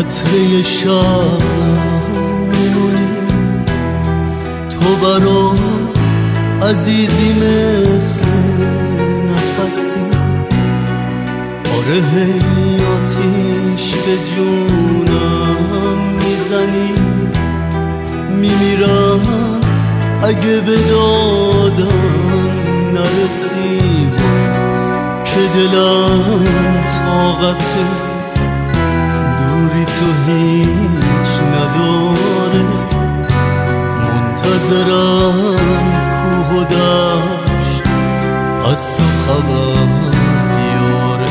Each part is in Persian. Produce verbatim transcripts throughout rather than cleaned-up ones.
قطره شب میمونی، تو برا عزیزی مثل نفسی. آره هی آتیش به جونم میزنی، میمیرم اگه به دادم نرسی، که دلم طاقت دوری تو هیچ نداره. منتظرم کوه و دشت از تو خبر بیاره.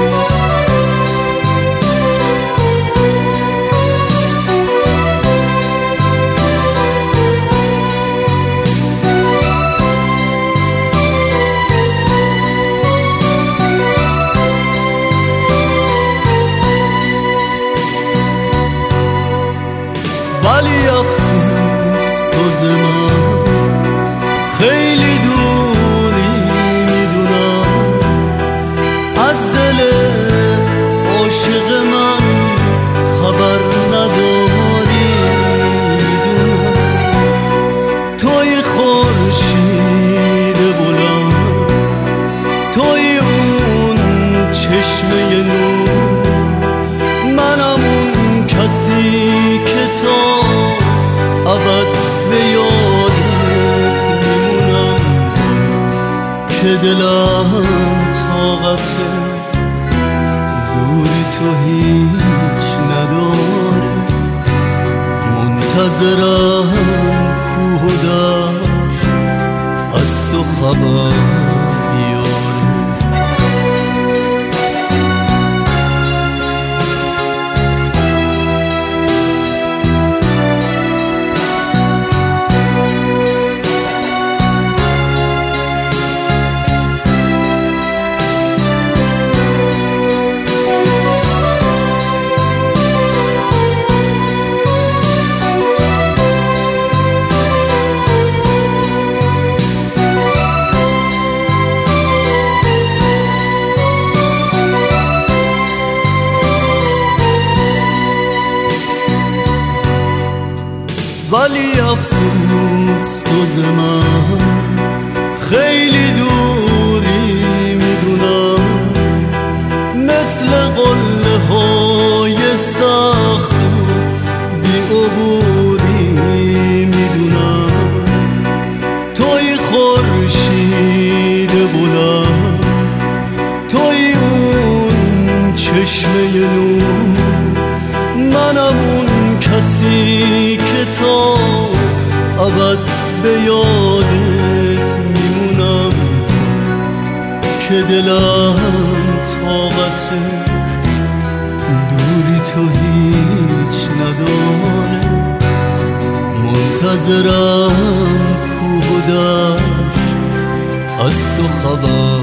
ولی افسوس تو ز من خیلی دوری، میدونم از دل عاشق من خبر نداری. میدونم توی خورشید بلند، توی اون چشمه نور، منم اون کسی که تا ابد به یادت میمونم، که دلم طاقت دوری تو هیچ نداره. منتظرم کوه و دشت از تو خبر بیاره. ولی افسوس تو ز من خیلی دوری، میدونم مثل قله های سخت و بی عبوری. میدونم توی خورشید بلند، توی اون چشمه نور، منم اون کسی که تا ابد به یادت میمونم، که دلم طاقت دوری تو هیچ نداره. منتظرم کوه و دشت از تو خبر